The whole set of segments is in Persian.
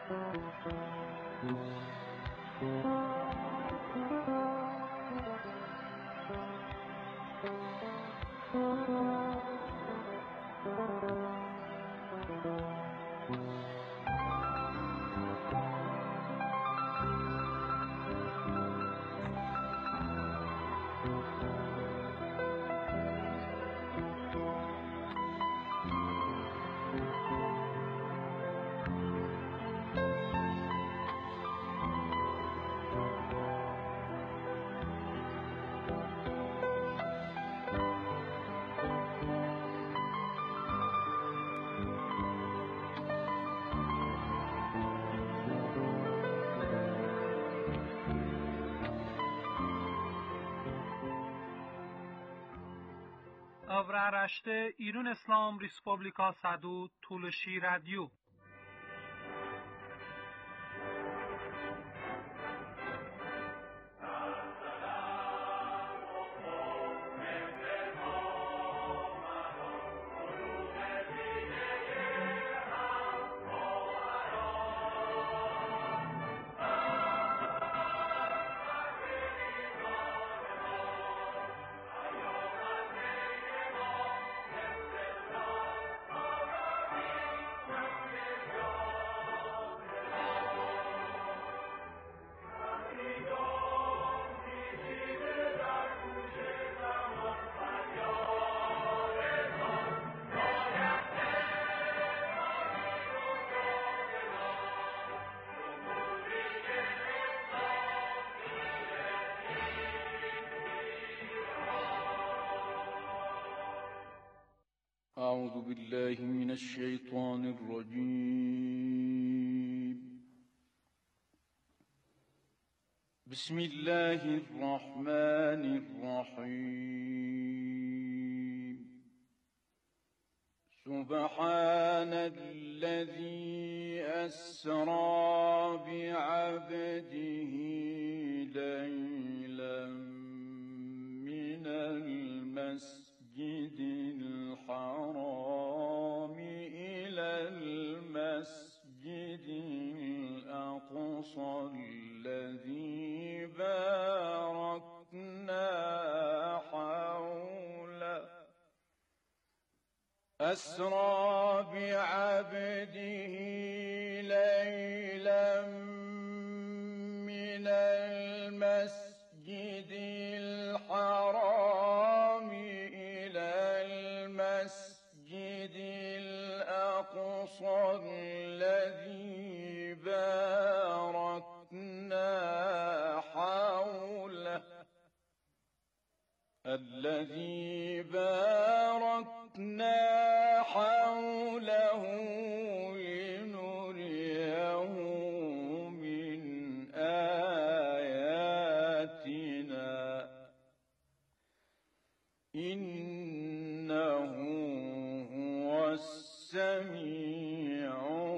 Avraaraşte İran İslam Respublika Sadu Tulshi Radio. أعوذ بالله من الشيطان الرجيم. بسم الله الرحمن الرحيم. سبحان الذي أسرى بعبده ليلا من المسجد الحرام إلى المسجد الأقصى الذي باركنا حوله. أسرى بعبده ليلا من المسجد الحرام إلى المسجد الأقصى الذي باركنا حوله لنريه من آياتنا إنه هو السميع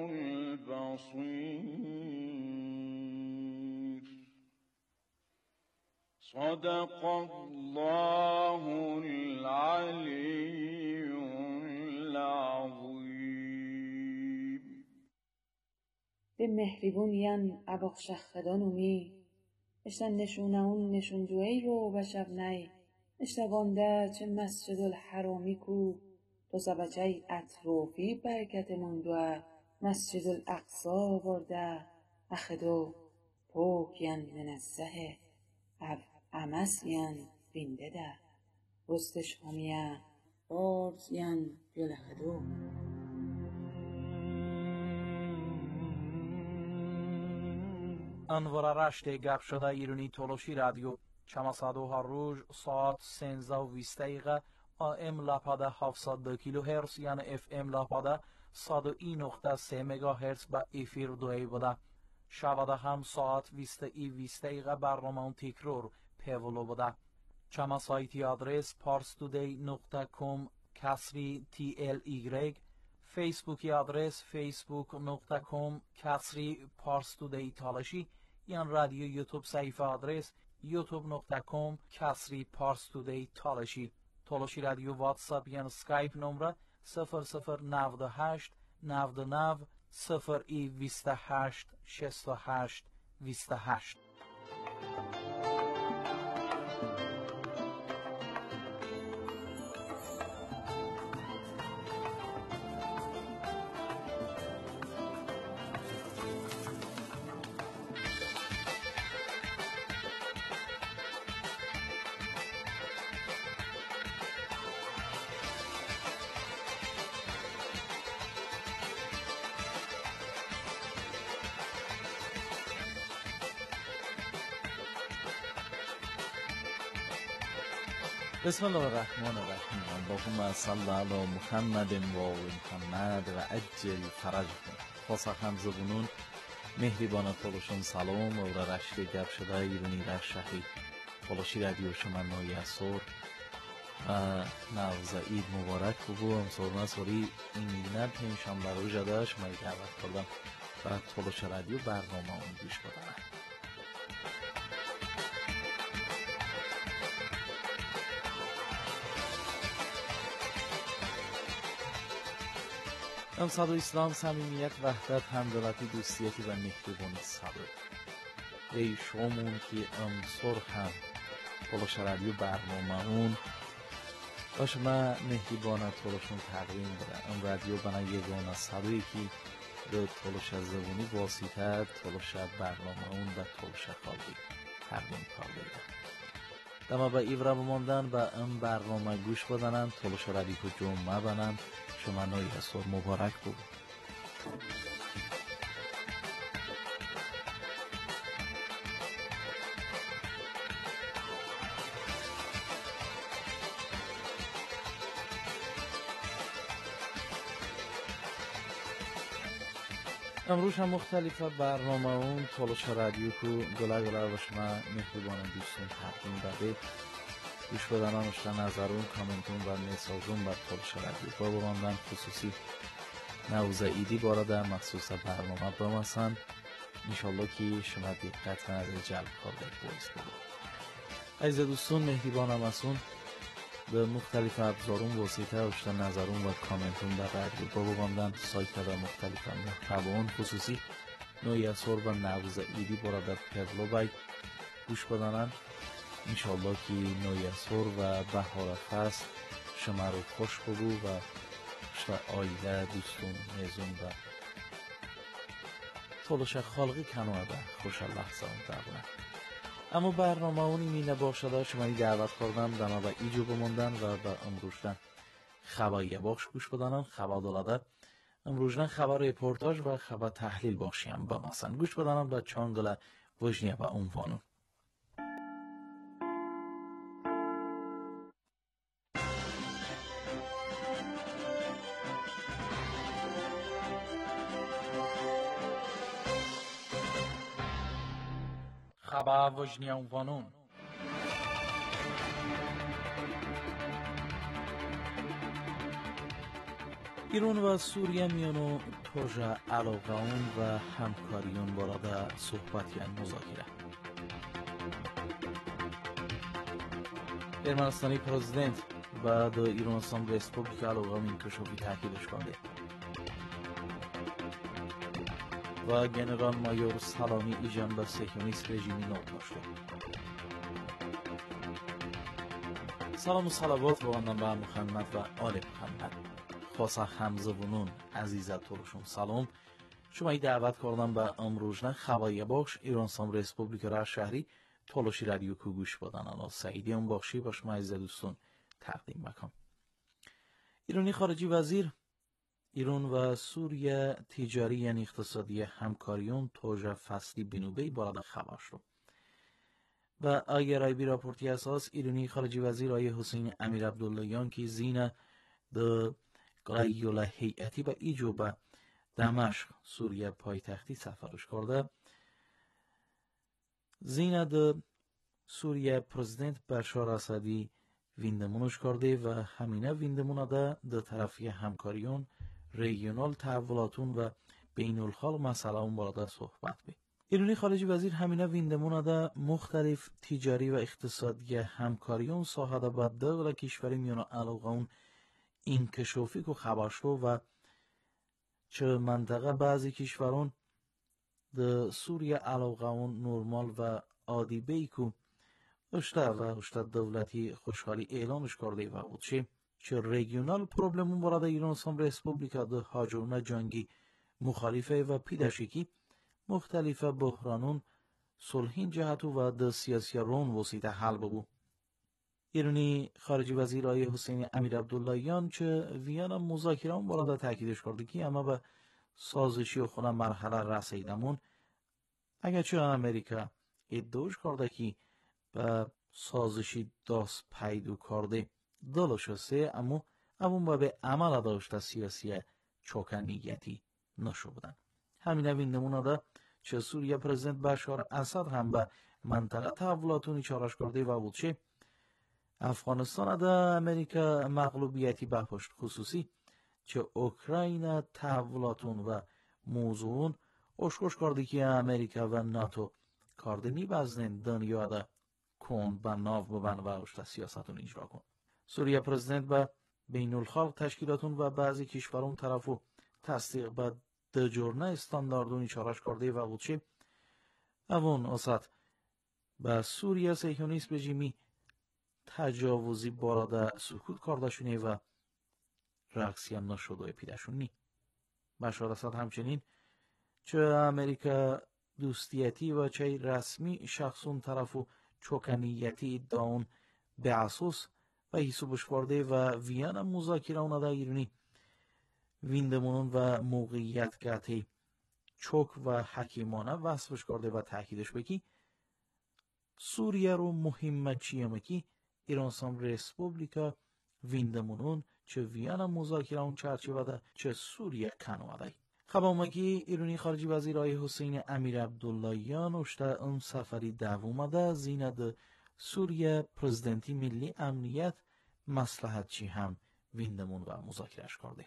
البصير. صدق الله العلي العظيم. به mehribunin abaqşaxxadanumi işten neşunağun neşuncuey ro başabnay iştaganda çe مسجد الحرامی کو تو سبچای اطرافی برکت مندوه مسجد الاقصا برده اخدو پوکین منزه امسین بینده ده رستش همین بارزین جلهدو. انوارشت گپ شده ایرانی تولوشی رادیو چماسادو هر روز ساعت 13:20 AM لاپاده 702 کیلوهرتز یعنی FM لاپاده 101.3 مگاهرتز با افیر دوی بوده. شباده هم ساعت 20:20 برنامه تکرار پیولو بوده. چما سایتی آدرس parstoday.com /TLY، فیسبوکی آدرس facebook.com /parstoday تالشی، یا رادیو یوتیوب صفحه آدرس youtube.com /parstoday تالشی. تالشی رادیو واتساپ یا اسکایپ نمره 0098 99 28 68 28. بسم الله الرحمن الرحیم. اللهم صل علی محمد و آل محمد و عجل فرجهم. خاصا همزه بونون مهربان تولشون سلام و رشته گپ شده ایرانی در شهری تولشی رادیو شما نوی اصور و نوز عید مبارک بگو امسورنا سوری این میدینه پینشان برای جده شما دعوت کردم برای تولش رادیو برنامه اون گوش بدنه. امصد و اسلام، صمیمیت، وحدت، همدلتی، دوستیتی و مهربانی صدق ای شامون که امصر هم تولش رادیو برنامه اون باش ما مهربانه تولشون تقدیم بره. ام رادیو بنا یگانه صدوی که به تولش زبونی واسطه تولش برنامه اون و تولش خالقی تقدیم کرده. دما با ایورا بماندن و ام برنامه گوش بدنن تولش رادیو جمعه بنن شما نوی اصور مبارک بود. امروز هم مختلفه برنامه اون تولش رادیو کو گله و شما مهربان دوستون تقدیم بده گوش بدن آنشتن نظرون کامنتون و میساجون بر تولش رادیو با بماندن خصوصی نوزه ایدی بارده مخصوص برنامه بماسن انشالله که شما دقت نظر جلب کرده باعث بود. عزیز دوستون مهربان همسون به مختلف ابزارون واسطه آشتن نظرون و کامنتون در رادیو با بماندن سایت و مختلف محتوان خصوصی نوعی اصور و نوزه ایدی بارده پبلو بای گوش بدنن انشالله که نوی اصور و بهار فصل شما رو خوش بگو و آیله دوستون میزون و تولش خالقی کنواده خوش لحظه اون درونه. اما برنامه اونی می نباشده شما دعوت کردم دما و ایجو بماندن و به امروزدن خبایی باش گوش بدنن خبر دلاده امروزدن خبر ریپورتاج و خبر تحلیل باشیم با مثلا گوش بدنن به چانگل وجنیه و عنوانون. خبر وجنی عنوانون. ایران و سوریه میانو پروژه علاقه‌اون و همکاریون باراده صحبتی مذاکره. ارمنستانی پرزیدنت و در ایرانستان ریسپوبلیک علاقه‌اون انکشافی تاکیدش کرده و جنرال مایور سلامی ایجان به صهیونیست رژیمی نوت شد. سلام و صلوات با آنان به محمد و آل محمد. خاصا همزه بونون عزیزت تولشون سلام. شما دعوت کردم به امروزن خبایی باش ایرانستان ریسپوبلیک را شهری تولشی رادیو کو گوش بدن انا سعیدی اون باشی باش ما عزیز دوستون تقدیم بکن. ایرانی خارجی وزیر ایران و سوریه تجاری یعنی اقتصادی همکاریون توجه فصلی بنوبه بارد خبر شد و اگر رای بی راپورتی اساس ایرانی خارجی وزیر آیه حسین امیر عبداللهیان که زینه ده قایل هیئتی و ایجو به دمشق سوریه پایتختی سفرش کرده زینه ده سوریه پرزیدنت بشار اسدی ویندمونش کرده و همینه ویندمونه ده طرفی همکاریون ریجنال تحولاتون و بین الخال مسئله اون باراده صحبت بی. ایرانی خارجی وزیر همینه ویندمونه ده مختلف تجاری و اقتصادی همکاریون ساحده با دول کشوری میانو علاقه اون انکشافی که خبر شد و چه منطقه بعضی کشوران د سوریه علاقه اون نرمال و عادی بیکو اشتا دولتی خوشحالی اعلانش کرده و بود چه ریگیونال پروبلمون برای ایران سام ریسپوبلیکا ده هاجرونه جنگی مخالفه و پیداشکی مختلفه بحرانون صلحین جهتو و ده سیاسی رون وسیده حل ببو. ایرانی خارجی وزیر آقای حسین امیر عبداللهیان چه ویانا مذاکره برای تاکیدش کرده که اما به سازشی و خونه مرحله رسیدمون اگر چه امریکا ادعاش کرده که به سازشی داست پیدو کرده دلش سه اما اون به عمل داشته سیاسی چوکنیتی نشو بودن. همین نمونه ده چه سوریه پرزیدنت بشار اسد هم به منطقه تحولاتونی چارش کرده و بود چه افغانستان ده امریکا مغلوبیتی بپشت خصوصی چه اوکراین تحولاتون و موضوعون اشکش کرده که امریکا و ناتو کاردنی بزنین دنیا ده کن به ناو ببن و اشتا سیاستون اجرا کن. سوریه پرزیدنت به بین الخلق تشکیلاتون و بعضی کشورون طرفو تصدیق به دجورنه استانداردونی چارش کرده و بود چه اون اصد به سوریه سیهونیست رژیمی تجاوزی باراده سکوت کردشونه و رقصی هم نشده پیدشون نی. بشار اسد همچنین چه امریکا دوستیتی و چه رسمی شخصون طرفو چوکنیتی داون به اساس و حسابش کرده و ویانا مذاکره اون ده ایرانی ویندمونون و موقعیت گاتی چوک و حکیمانه وصفش کرده و تاکیدش بکی سوریه رو مهمه چیه که ایران سام ریسپوبلیکا ویندمونون چه ویانا مذاکره اون چرچیوه ده چه سوریه کنواده. خبامگی ایرانی خارجی وزیر آقای حسین امیر عبداللهیان اشته اون سفری دوومده زینه سوریه پرزیدنتی ملی امنیت مصلحت چی هم ویندمون و مذاکرهش کرده.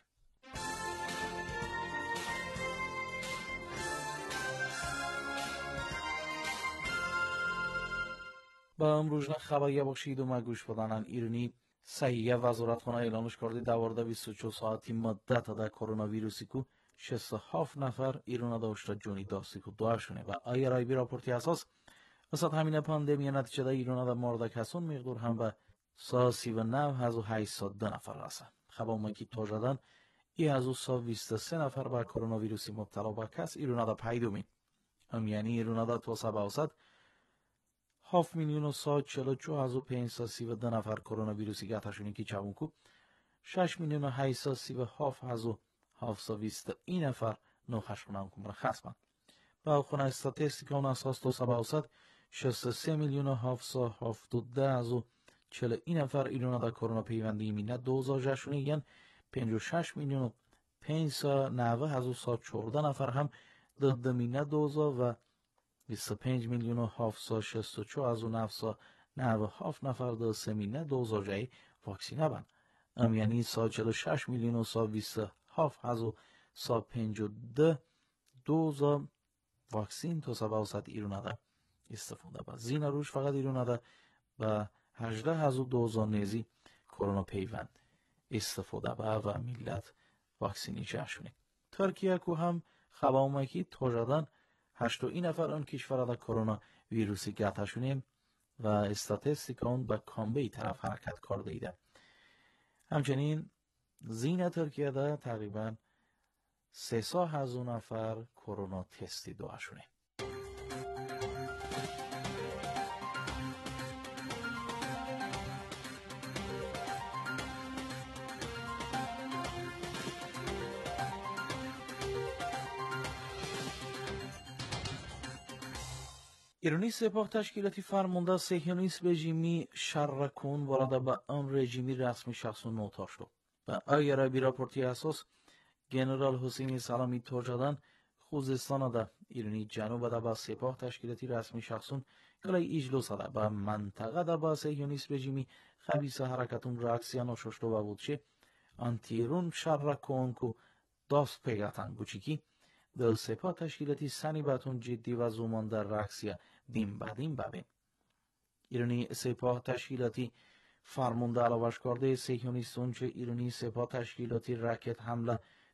با امروزنا خبری باشید و مگوش بدانن ایرانی صحیح وزارتخانه اعلانش کرده دوارده 24 ساعتی مدت ده کرونا ویروسی کو 67 نفر ایران داشته جونی داستی کو دوشونه و آیرای بی راپورتی اساس وسط همین پاندمی نتیجه ده ایران ده مورد کسون مقدار هم به 39,802 نفر رسه. خبامکی توجدن ای از 123 نفر به کرونا ویروسی مبتلا به کس ایران ده پیدا می. هم یعنی ایران ده تو سبا اوسط 7,144,532 نفر کرونا ویروسی گرفتشونی که چون کو 6,837,720 نفر نوخشونه کمر خصمن. با خونه استاتستیکا اون اساس تو سبا اوسط 63,772,040 نفر ایران در کرونا پیوندی مینه 2000 جشونه یعنی 56,590,114 نفر هم در مینه 2000 و 25,764,997 نفر در سمینه 2000 جای واکسینه بند. یعنی 46,127,152 دوز واکسین تو سبا اوسط ایران ده استفاده با زین روش فقط ایران ده با 18,000 نیزی کرونا پیوند استفاده با و ملت واکسینی شونه. ترکیه کو هم خبامکی توجدن 8 نفر اون کشور ده کرونا ویروسی گرفتشونه و استاتستیکون به کامبی طرف حرکت کرده ایده. همچنین زین ترکیه ده تقریبا 300,000 نفر کرونا تستی داشونه. ایرانی سپاه تشکیلاتی فرمانده صهیونیست رژیمی شرکون وارد به آن رژیمی رسمی شخص نوتا شد. و اگر بی راپورتی اساس گنرال حسین سلامی توجدن خوزستان ده ایرانی جنوب ده با سپاه تشکیلاتی رسمی شخصون کلای اجلوس ده با منطقه ده با صهیونیست رژیمی خبیث حرکتون راکسیان و ششتو و بودشه آنتیرون شرکون کو داست پیگتن بوچیکی در سپاه تشکیلاتی سنی باتون جدی و زمان در راکسیا دیم بدیم ببین. ایرانی سپاه تشکیلاتی فرمانده علاوش کرده صهیونیستون چه ایرانی سپاه تشکیلاتی راکت حمله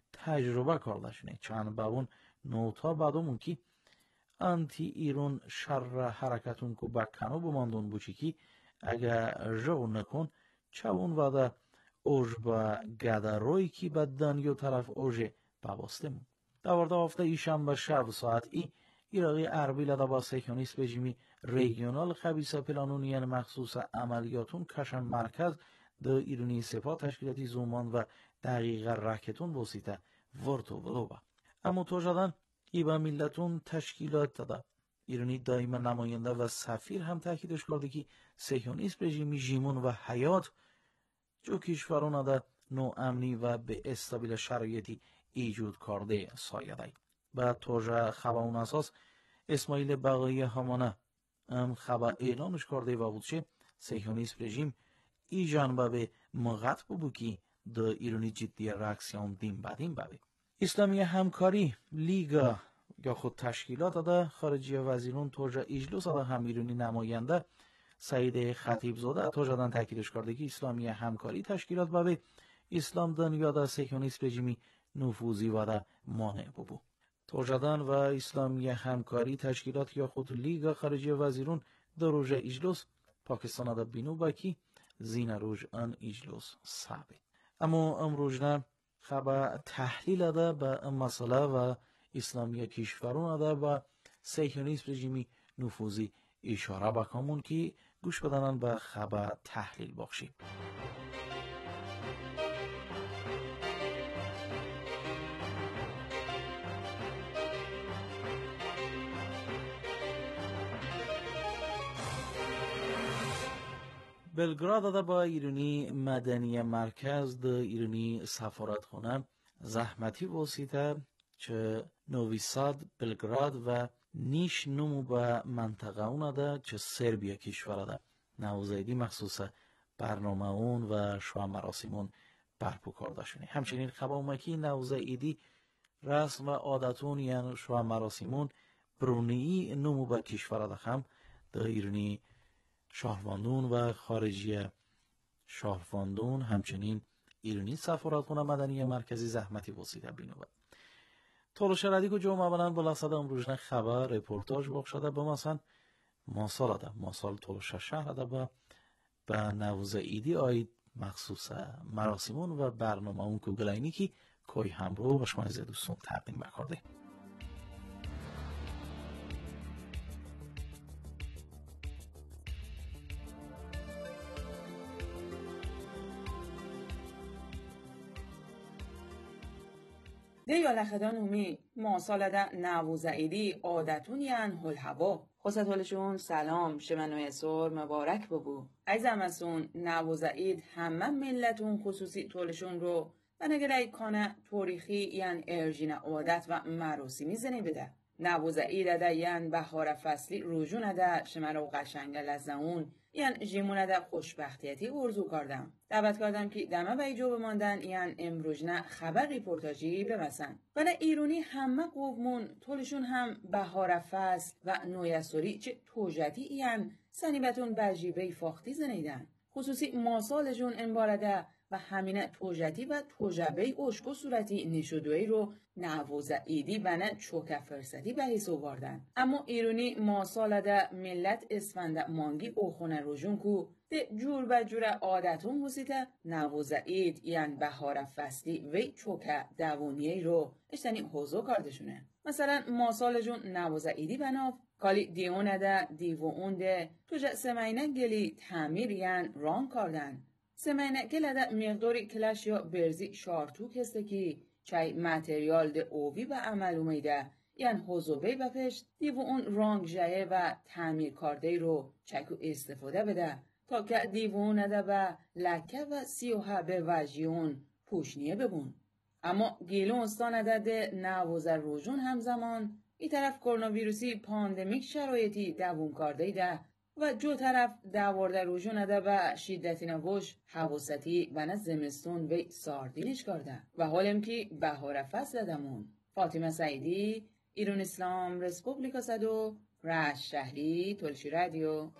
tecrübe kardeşine çan babun nota badum ki anti irun şerra harekatun ku bakkanu bumandun bu ki اگر جو نکن چون ودا اوج با گداروی کی بدن یو طرف اوج باباستمون دوارده هفته ایشان به شب ساعت ایراقی اربیل دا با سیکونیست بجیمی ریگیونال خبیسه پلانونین مخصوص عملیاتون کشم مرکز دا ایرونی سپاه تشکیلاتی زومان و دقیق رکتون بسیطه ورتو ولوبا اما تو جدن ای با ملتون تشکیلات داده ایرانی دائما نماینده و سفیر هم تاکیدش کرده که سیونیسم رژیمی ژیمون و حیات جو کشوران دا نو امنی و به استابیل شرایطی ایجود کرده سایده و توجه خبا اون اساس اسماعیل بقایی همانه خبا اعلانش کرده و بودشه سیونیسم رژیم ای جانبه به مغط بو که دا ایرانی جدی راکسیون دیم بدیم ببه اسلامی همکاری لیگا یا خود تشکیلات داده خارجی وزیرون توجه اجلس داده هم ایرانی نماینده سعید خطیبزاده توجدن تاکیدش کرده که اسلامی همکاری تشکیلات به اسلام دنیا در سیکونیسم رژیمی نفوذی و در مانع بو توجدن و اسلامی همکاری تشکیلات یا خود لیگ خارجی وزیرون در روز اجلس پاکستان در بینو باکی زین روز ان اجلس صعبه اما امروزنا خبر تحلیل داده به مسئله و اسلامی کشورون ده و سیکونیسم رژیمی نفوذی اشاره بکنمون که گوش بدنن به خبر تحلیل بخشیم. بلگراد ده با ایرانی مدنی مرکز ده ایرانی سفارتخانه زحمتی واسطه چه نوی ساد بلگراد و نیش نمو به منطقه اون ده چه سربیا کشور ده نوزایدی مخصوص برنامه اون و شو مراسمون برپو کرده شونه همچنین خبامکی نوزایدی رسم و عادتون یعنی شو مراسمون برونی نمو به کشور ده هم ده ایرانی شهرواندون و خارجی شهرواندون همچنین ایرانی سفارتخانه مدنی مرکزی زحمتی واسیده بینو تولوش ردی که جمعه بلند بلاسده امروزنه خبر رپورتاج بخشده به مثلا ماسال ده ماسال تولوش شهر ده به نوزه ایدی آید مخصوص مراسمون و برنامه اون که گلینی که کوی همرو و شما از دوستون تقدیم بکرده ده یالخدان اومی ماسال ده نووزه ایدی عادتون ین هل هوا خواست حالشون سلام شمنوی سور مبارک ببو ایزم ازون نووزه اید همه ملتون خصوصی طولشون رو و نگره کانه توریخی ین ارژین عادت و مراسمی زنی بده نووزه ایده ده ین بهار فصلی روژون ده شمرو قشنگ لزمون ین جیمونه ده خوشبختیتی ارزو کردم دعوت کردم که دمه به ایجا بماندن ین امروزنه خبر ریپورتاجی بمسن ولی ایرونی همه قومون طولشون هم بهار فصل و نویسوری چه توجتی ین سنیبتون بجیبه فاختی زنیدن خصوصی ماسالشون انبارده و همینه توجتی و توجبه اشکو صورتی نشدوی رو نووزه ایدی و نه چوکه فرستی به حیث واردن اما ایرونی ماسالده ملت اسفند مانگی اوخونه روژون کو ده جور به جور عادتون وسیده نووزه اید یعنی بهار فصلی وی چوکه دوونیه رو اشتنی حوزو کردشونه مثلا ماسالجون نووزه ایدی بناف کالی دیونه ده دیو اونده توجه سمینه گلی تعمیر یعنی ران کردن سمینه گله ده مقداری کلش یا برزی شارتوک هسته که چای متریال ده اووی به عمل اومیده یعنی حوزوبه بپشت دیو اون رانگ جایه و تعمیر کرده رو چکو استفاده بده تا که دیوونه ده به لکه و سیوها به وجیون پوشنیه ببون اما گیلون استانه ده نووزه روژون همزمان ای طرف کرونا ویروسی پاندمیک شرایطی دوون کرده ده و جو طرف دوارده روژون ده به شدتی نوش حواستی و نه زمستون و ساردینش کرده و حالم که بهار فصل دمون فاطمه سعیدی ایران اسلام رسپوبلیکا صدو رشت شهری تولشی رادیو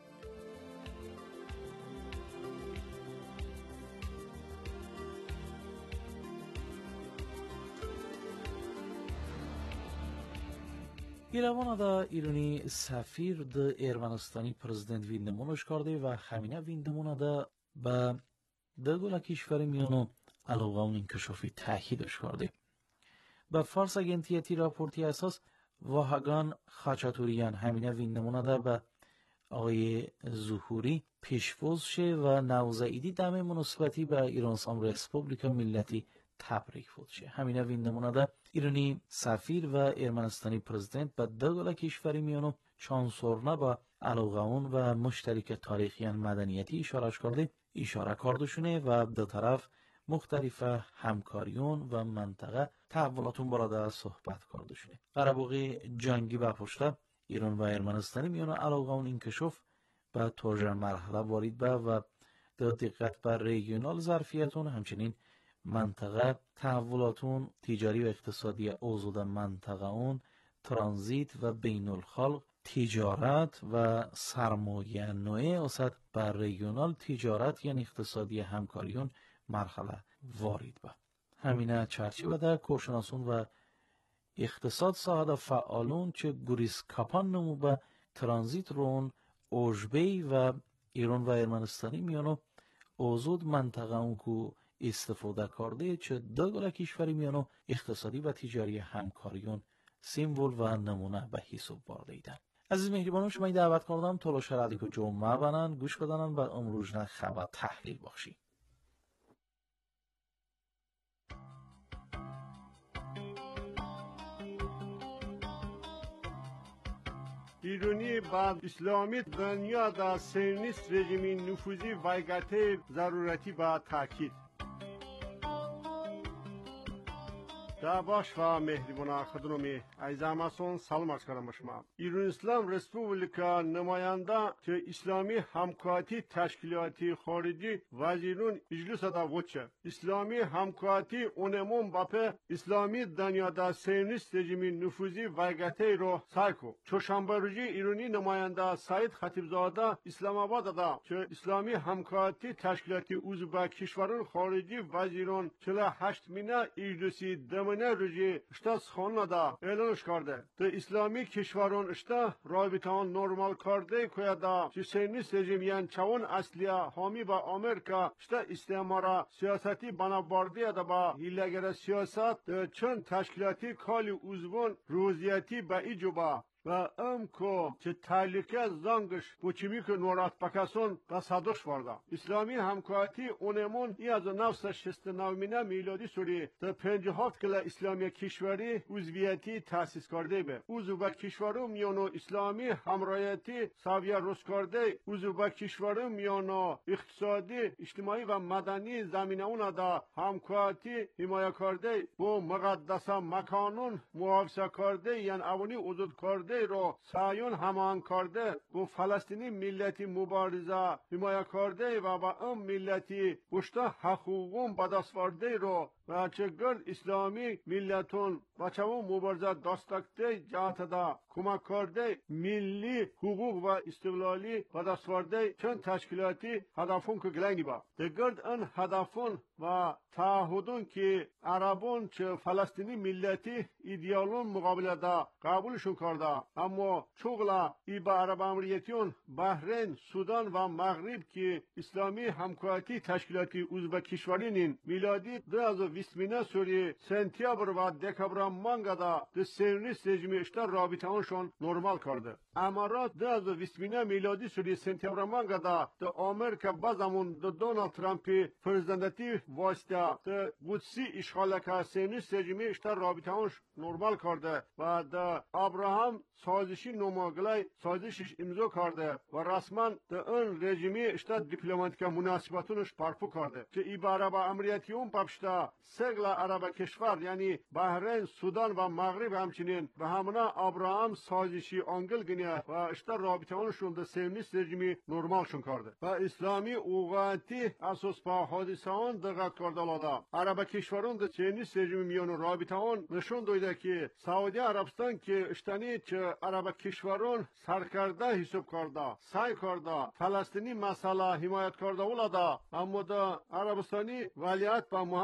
ایلوان دا ایرانی سفیر دا ارمنستانی پرزیدنت ویندمونش کرده و همینه ویندمون دا به دگولا کشور میانو علاوه اون انکشافی تأکیدش کرده. به فارس اگنتیتی راپورتی اساس واهگان خاچاتوریان همینه ویندمون دا به آقای ظهوری پیشفوز شه و نوزعیدی دم مناسبتی به ایران سام رسپوبلیکا ملتی تبریک بود شه. همینه ویندمون دا ایرانی سفیر و ارمنستانی پرزیدنت به دگولا کشوری میانو چانسورنا با علاقه اون و مشترک تاریخی مدنیتی اشاره کردشونه و دو طرف مختلف همکاریون و منطقه تحولاتون براده صحبت کردشونه. قربوقی جنگی بپشته ایران و ارمنستانی میانو علاقه اون انکشاف به توجه مرحله وارد به و دو دقت بر ریژنال ظرفیتون همچنین منطقه تحولاتون تجاری و اقتصادی اوضاع منطقه اون ترانزیت و بین الخلق تجارت و سرمایه نوعی اوسط بر ریژنال تجارت یعنی اقتصادی همکاریون مرحله وارد به همینه چرچی بده کارشناسون و اقتصاد ساعت فعالون چه گریز کپان نمو به ترانزیت رون اوجبی و ایران و ارمنستانی میانو اوزود منطقه اون که استفاده کرده چه دو کشوری میانو اقتصادی و تجاری همکاریون سیمبل و نمونه به حساب برده ایدن. عزیز مهربانان شما دعوت کردم تلاش رادیو جمعه بنن گوش بدنن و امروزنا خبر تحلیل باشی. ایرانی بعد اسلامی دنیا در سیونیست رژیم نفوذی وایگرته ضرورتی با تاکید در باش و مهربان خدمت عزیزانم سلام عرض کردم شما. ایران اسلام رسپوبلیکا نماینده که اسلامی همکاری تشکیلاتی خارجی وزیران اجلاس دا وچه اسلامی همکاری اونمون باپ اسلامی دنیا دا سیونیست رژیم نفوذی وایگرته رو سایکو چهارشنبه روزی ایرانی نماینده سعید خطیبزاده اسلام آباد دا که اسلامی همکاری تشکیلاتی عضو کشوران خارجی وزیران 48 مینه اجلاسی دمنه روزی اشتا سخانه دا اعلانش کرده ده اسلامی کشوران اشتا رابطان نرمال کرده که دا سیونیست رژیم یعنی چون اصلیه حامی با آمریکا اشتا استعمار سیاستی بنابرده دا با هیلگر سیاست چند تشکیلاتی کالی عضوان روزیتی با ایجوبا و امکو که تعلیقه زنگش بوچیمی که نورات پکاسون تصادش وارده اسلامی همکاری اونمون ای از 1969 میلادی سوری تا 57 کلا اسلامی کشوری عضویتی تأسیس کرده به عضو با کشورم میانو اسلامی همرایتی ساویه روز کرده عضو با کشورم میانو اقتصادی اجتماعی و مدنی زمینه اونا دا همکاری حمایت کرده با مقدس مکانون محافظه کرده یعنی اونی وجود کرده رو سعیون همان کرده با فلسطینی ملتی مبارزه حمایت کرده و با اون ملتی بشتا حقوقون به دست آورده رو و چگرد اسلامی ملتون و چون مبارزه دستکته جهت دا کمک کرده ملی حقوق و استقلالی به دست آورده چند تشکیلاتی هدفون که گلنگی با دگرد ان هدفون و تعهدون که عربون چه فلسطینی ملتی ایدئالون مقابل دا قبولشون کرده اما چغلا ای با عرب امریتیون بحرین سودان و مغرب که اسلامی همکاری تشکیلاتی عضو کشورین میلادی 2020 سوری سنتیابر و دکبر مانگدا د سیونیست رژیم اشتا رابطه آنشون نرمال کرده امارات 2020 میلادی سوری سنتیابر مانگدا د آمریکا بازمون د دونالد ترامپی پرزیدنتی واسطه د قدسی اشغال که سیونیست رژیم اشتا رابطه آنش نرمال کرده و د ابراهام سازشی نماگلای سازشش امضا کرده و رسما د اون رژیمی اشتا دیپلماتیک مناسباتونش پرپو کرده که ای عرب امریتیون پپشتا سگل عرب کشور یعنی بحرین سودان و مغرب همچنین به همنا ابراهام سازشی آنگل گنیه و اشتا رابطه اونشون د سیونیست رژیمی نرمالشون کرده و اسلامی اوقاتی اساس با حادثه آن دقت کرده لادا عرب کشورون د سیونیست رژیمی میانو رابطه اون نشون دویده که سعودی عربستان که اشتانی چه عرب کشورون سرکرده حساب کرده سعی کرده فلسطینی مسئله حمایت کرده ولادا اما دا عربستانی ولیت با محمد بن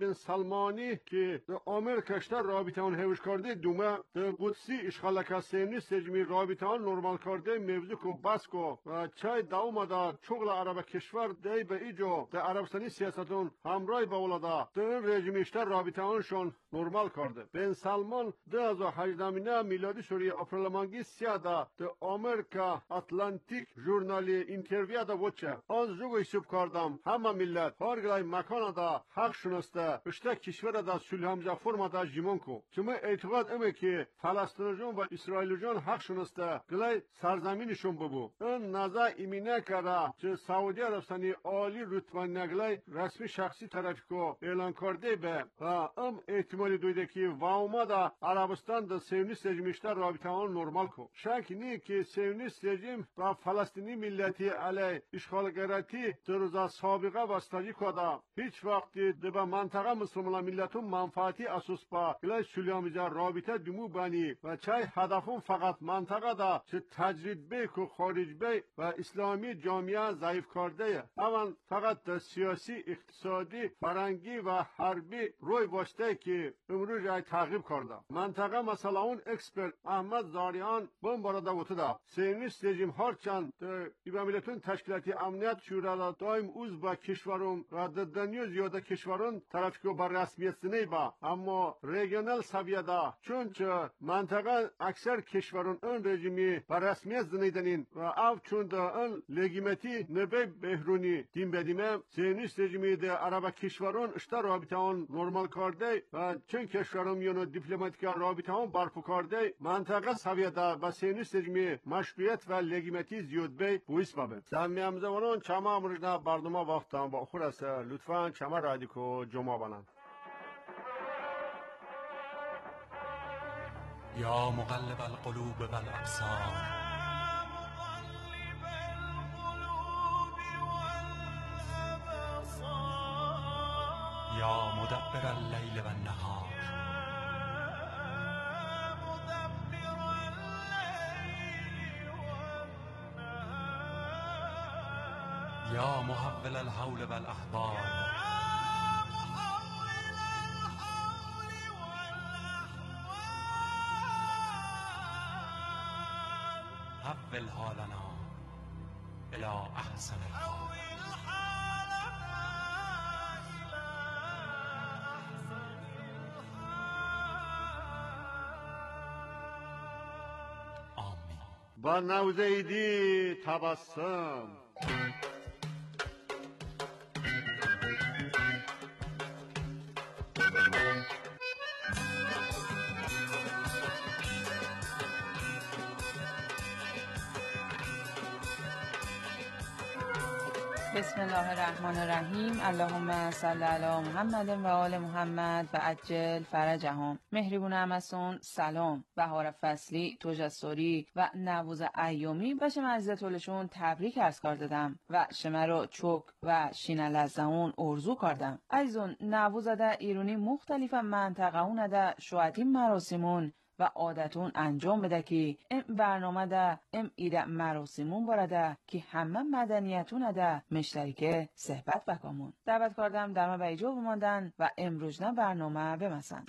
بن سلمانی که در آمریکاشتا رابطه آن هوش کرده دومه در قدسی اشغال سیونی سجمی رابطه آن نرمال کرده موضوع کو بس کو و چای دوما دا چغل عرب کشور دی به ایجا در عربستانی سیاستون همراه با ولادا در رژیمشتا رابطه آنشون نرمال کرده. بن سلمان 2018 میلادی سوری اپریل مانگی سیادا در آمریکا اتلانتیک ژورنالی اینترویو دا وچه از جوگوی سوب کردم همه ملت هرگلای مکان دا حق شناسته اشته کشور دا صلح همجا فرما دا جیمون کو چون اعتقاد امه که فلسطینیان و اسرائیلیان حق شناسته گلای سرزمینشون ببو این نظر ایمینه کرده که سعودی عربستانی عالی رتبه نگلای رسمی شخصی طرفی کو اعلان کرده به و احتمالی دویده که واوما دا عربستان دا سیونیست رژیمشتا رابطه آن نرمال کو شک نی که سیونیست رژیم و فلسطینی ملتی علی اشغالگراتی در روز سابقه وستاجی کده هیچ وقتی به منطقه مسلمان ملتون منفعتی اساس با گلای سلیامجا رابطه دمو بانی و چای هدفون فقط منطقه دا چه تجرید بی که خارج بی و اسلامی جامعه ضعیف کرده اما فقط در سیاسی اقتصادی فرنگی و حربی روی باشته که امروز جای تعقیب کرده منطقه مثلا اون اکسپرت احمد زاریان بم بارده وطده سیونیست رژیم هرچند در ملتون تشکیلاتی امنیت شورا دایم اوز با کشورون و در دنیا زیاده کشورون طرف که با رسمیت سنی با اما ریجنال سویه دا چون چه منطقه اکثر کشورون اون رژیمی با رسمیت زنیدنین و او چون دا اون لگیمتی نبی بهرونی دیم بدیمه سیونیست رژیمی در عرب کشورون اشتا رابطه آن نرمال کرده و چون کشورون میانو دیپلماتیک رابطه آن برپو کرده منطقه سویه دا با سیونیست رژیمی مشروعیت و لگیمتی زیاد بی بویس بابه سمی همزمانون چما امروزنا برنامه وقتم با خور است لطفا چما رادیکو جمعه بنن یا مقلب القلوب والابصار یا مدبر اللیل والنهار یا محول الحول والاحوال حول حالنا الى احسن الحال آمین. با نوزیدی تبسم بسم الله الرحمن الرحیم. اللهم صل علی محمد و آل محمد و عجل فرجهم. مهربون همسون سلام. بهار فصلی، تجسری و نوروز ایامی و شما عزیزتولشون تبریک عرض کردم و شما رو چوک و شینه لزمون ارزو کردم. ایزون نوروز ده ایرانی مختلف منطقه اون ده شوهتی مراسمون و عادتون انجام بده که ام برنامه ده ام ایده مراسمون برده که همه مدنیتون ده مشترک صحبت بکامون دعوت کردم در ما به ایجا بماندن و امروزنا برنامه بمسن.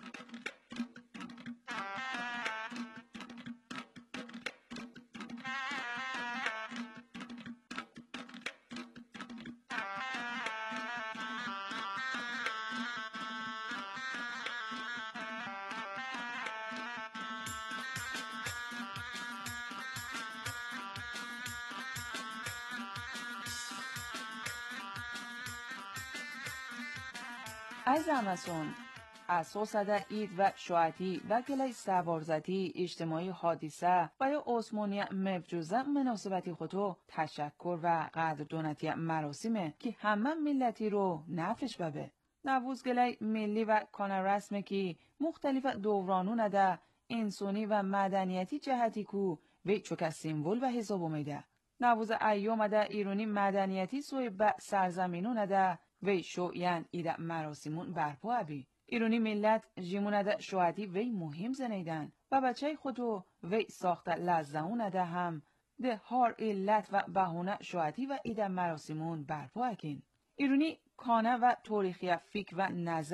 از همسون اساس ده اید و شوعتی و گلای سوارزتی اجتماعی حادثه و یا عثمانی مفجوزه مناسبتی خودو تشکر و قدردانتی مراسمه که همه ملتی رو نفش ببه. نوروز گلای ملی و کان رسمه که مختلف دورانون ده انسانی و مدنیتی جهتی کو و چوک سیمبول و حساب اومیده. نوروز ایام ده ایرانی مدنیتی سوی به سرزمینون ده وی شویان ایده مراسمون برپا ابی. ایرانی ملت جیمون ده شوهدی وی مهم زنیدن و بچه خودو وی ساخت لزدهون ده هم ده هار علت و بهونه شوهدی و ایده مراسمون برپا اکین. ایرانی کانه و تاریخی فکر و نزه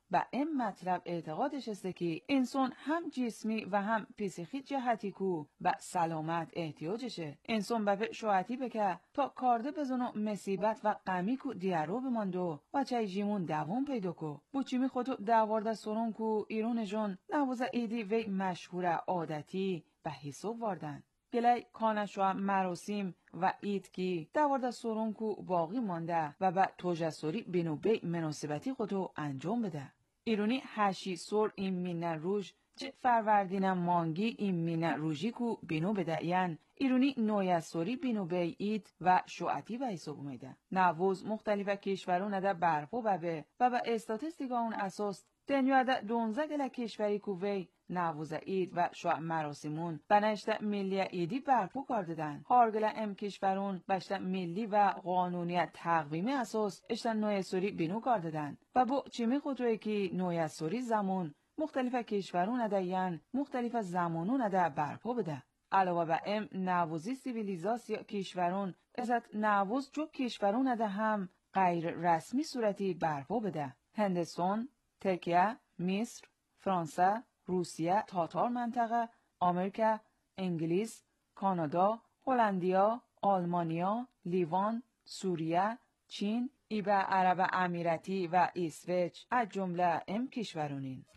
و این مطلب اعتقادش است که انسان هم جسمی و هم پسیخی جهتی کو و سلامت احتیاجشه. انسان به شوعتی بکه تا کارده بزنو مصیبت و غمی کو دیارو بماندو و چای جیمون دوام پیدا کو. بوچیمی خودو دوارده سرون کو ایرون جون نوزا ایدی وی مشهور عادتی به حساب واردن. گلی کانشوا مراسم و اید کی دوارده سرون کو باقی مانده و به توجسوری بینوبی مناسبتی خودو انجام بده. ایرونی هشی سور این مینه روژ چه فروردین مانگی این مینه روژی کو بینو بده یعن ایرونی نویسوری بینو بی اید و شوعتی به حساب اومده. نووز مختلف کشورون ده برپو ببه و به استاتستیکا اون اساس دنیا ده 12 گله کشوری کو وی نووز اید و شوع مراسمون بنشت ملی ایدی برپو کار دادن. هارگله ام کشورون بشت ملی و قانونی تقویمی اساس اشتن نویسوری بینو کار دادن و با چیمی خودوی که نویسوری زمان مختلف کشورون ده یعن مختلف زمانون ده برپا بده. علاوه به ام نووزی سیویلیزاسیا کشورون ازت نووز جو کشورون ده هم غیر رسمی صورتی برپا بده. هندستان، ترکیه، مصر، فرانسه، روسیه، تاتار منطقه، آمریکا، انگلیس، کانادا، هلندیا، آلمانیا، لیوان، سوریه، چین، ایبه عرب امیراتی و اسویچ از جمله ام کشورونین.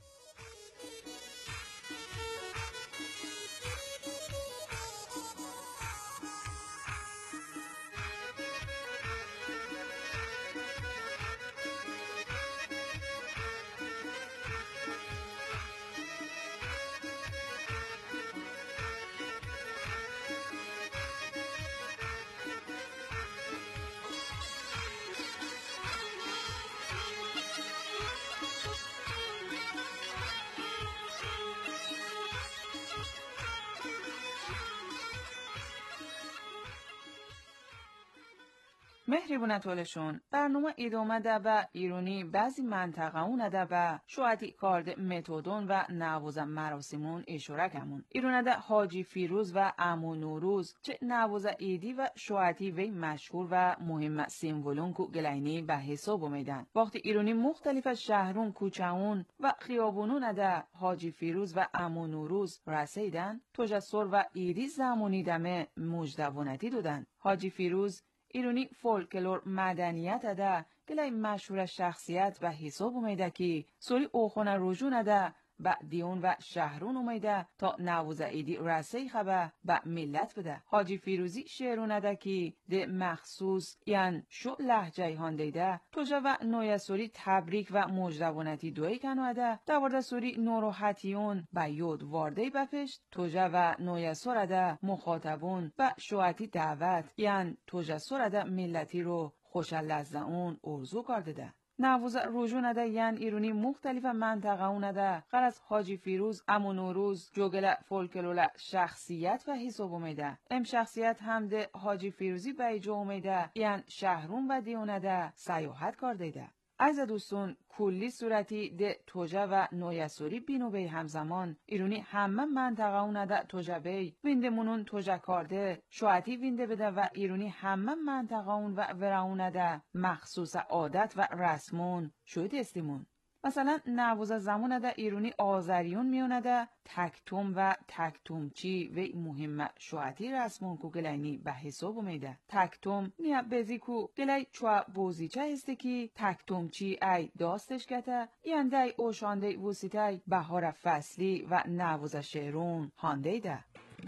مهربونت ولشون برنامه ادامه ده به ایرونی بعضی منطقه اون ده به شوعتی کارد متودون و نووز مراسمون اشاره کمون. ایرونه ده حاجی فیروز و عمو نوروز چه نووز ایدی و شوعتی وی مشهور و مهم سیمبولون کو گلینی به حساب اومدن. وقتی ایرونی مختلف شهرون کوچهون و خیابونون ده حاجی فیروز و عمو نوروز رسیدن تجسر و ایدی زمانی دمه مجدوانتی دادن. حاجی فیروز ایرونی فولکلور مدنیت ده گلای مشهور شخصیت به حساب اومده که سوری اوخونه روجون ده با دیون و شهرون اومده تا نووز ایدی رسی خبه به ملت بده. حاجی فیروزی شعرونه ده که ده مخصوص یعن شو لحجه هانده ده توجه و نویسوری تبریک و مجدوانتی دوی کنوه ده دوارده سوری نوروحتیون به یود وارده بپشت توجه و نویسوره ده مخاطبون و شوعتی دعوت یعن توجه سوره ده ملتی رو خوش لحظه اون ارزو کرده ده. نووز روژون ده یعن ایرونی مختلف منطقه اون ده غرض حاجی فیروز عمو نوروز جوگل فولکلور شخصیت و حساب اومده. ام شخصیت هم ده حاجی فیروزی به ایجا اومده یعن شهرون و دیونه ده سیاحت کرده ده. عزیز دوستون کلی صورتی ده توجه و نویسوری بینو به همزمان ایرونی همه منطقه اون ده توجه بی وینده مونون توجه کرده شوعتی وینده بده و ایرونی همه منطقه اون و ورعون ده مخصوص عادت و رسمون شوید استیمون. مثلا نووز زمان ده ایرونی آذریون میونه ده تکتوم و تکتومچی و مهم شوعتی رسمون کو گلینی به حساب اومده. تکتوم نیا بزی کو گلی چوا بوزیچه هسته کی تکتومچی ای داستش کته ینده ای اوشانده وسیطه بهار فصلی و نووز شعرون هانده ده.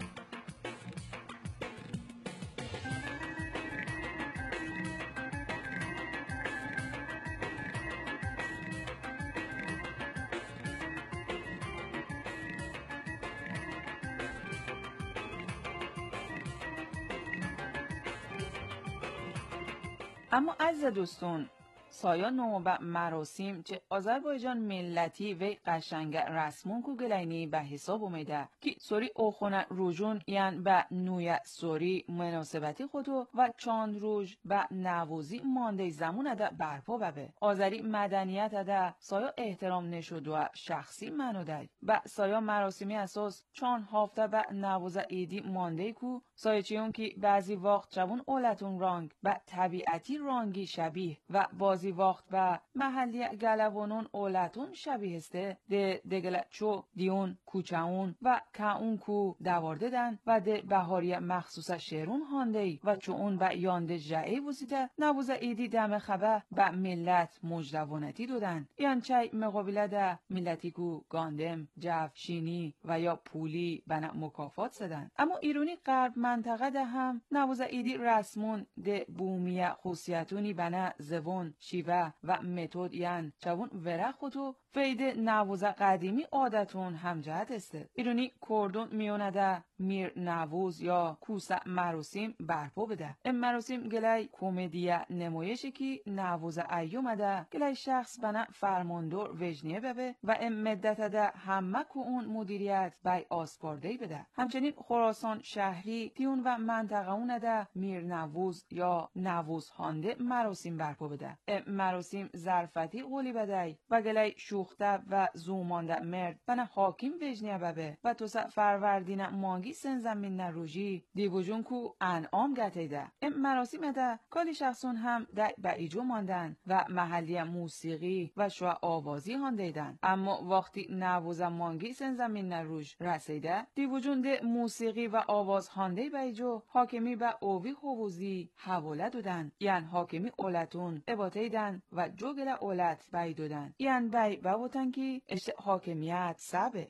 اما عزیز دوستون سایا نوبه مراسم چه آذربایجان ملتی و قشنگ رسمون کو گلینی به حساب اومده که سوری اوخونه روژون یعن به نوی سوری مناسبتی خودو و چاند روژ به نووزی مانده زمون ده برپا ببه. آذری مدنیت ده سایا احترام نشود و شخصی منو ده. به سایا مراسمی اساس چاند هفته به نووز ایدی مانده کو سایه چیون که بعضی وقت جوون اولتون رانگ به طبیعتی رانگی شبیه و بازی خودی وقت و محلی گلوانون اولتون شبیه استه ده دگلچو دیون کوچاون و کاون کو دوارددن و ده بهاری مخصوص شیرون هاندهی و چون و یانده جعی وزیده نووز ایدی دم خبه و ملت مجدوانتی دودن یان چای مقابله ده ملتی کو گاندم جف شینی و یا پولی بنا مکافات زدن. اما ایرونی غرب منطقه ده هم نووز ایدی رسمون ده بومیه خصوصیتونی بنا زبون شیوه و متد یان چون وره خودو فیده نووز قدیمی عادتون همجهت استه. ایرونی کردون میونده میر نووز یا کوسه مراسم برپا بده. ام مراسم گلای کمدیه نمایشی که نووز ایوم ده گلای شخص بنا فرماندور وجنیه ببه و ام مدت ده همه که اون مدیریت بای آسپاردهی بده. همچنین خراسان شهری دیون و منطقه اون ده میر نووز یا نووز هانده مراسم برپا بده. ام مراسم ظرفتی قولی بده و گلای شوخته و زومانده مرد بنا حاکم وجنیه ببه و تو فروردین مانگی سن زمین نروژی دیوجون کو انعام گتیده. ام مراسم ده کالی شخصون هم ده با ایجو ماندن و محلی موسیقی و شو آوازی هاندیدن. اما وقتی نووز مانگی سن زمین نروژ رسیده دیوجون ده موسیقی و آواز هانده با ایجو حاکمی با اووی حووزی حواله دودن یعن حاکمی اولتون اباتیدن و جوگل اولت بای دودن یعن بای بابوتن کی اشت حاکمیت سبه.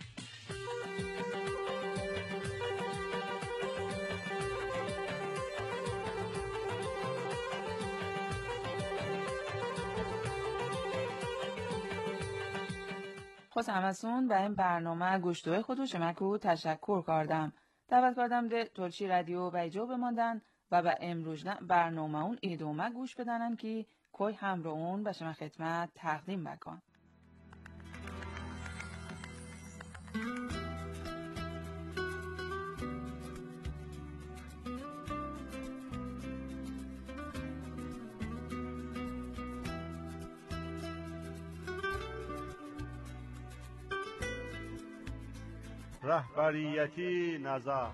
خواست همسون به این برنامه گوشتوی خودو شمکو تشکر کردم. دعوت کردم ده ترچی رادیو بیجو بماندن و به امروز نه برنامه اون ایدومه گوش بدنن که کوی همراه اون به شما خدمت تقدیم بکن. رهبریتی نظر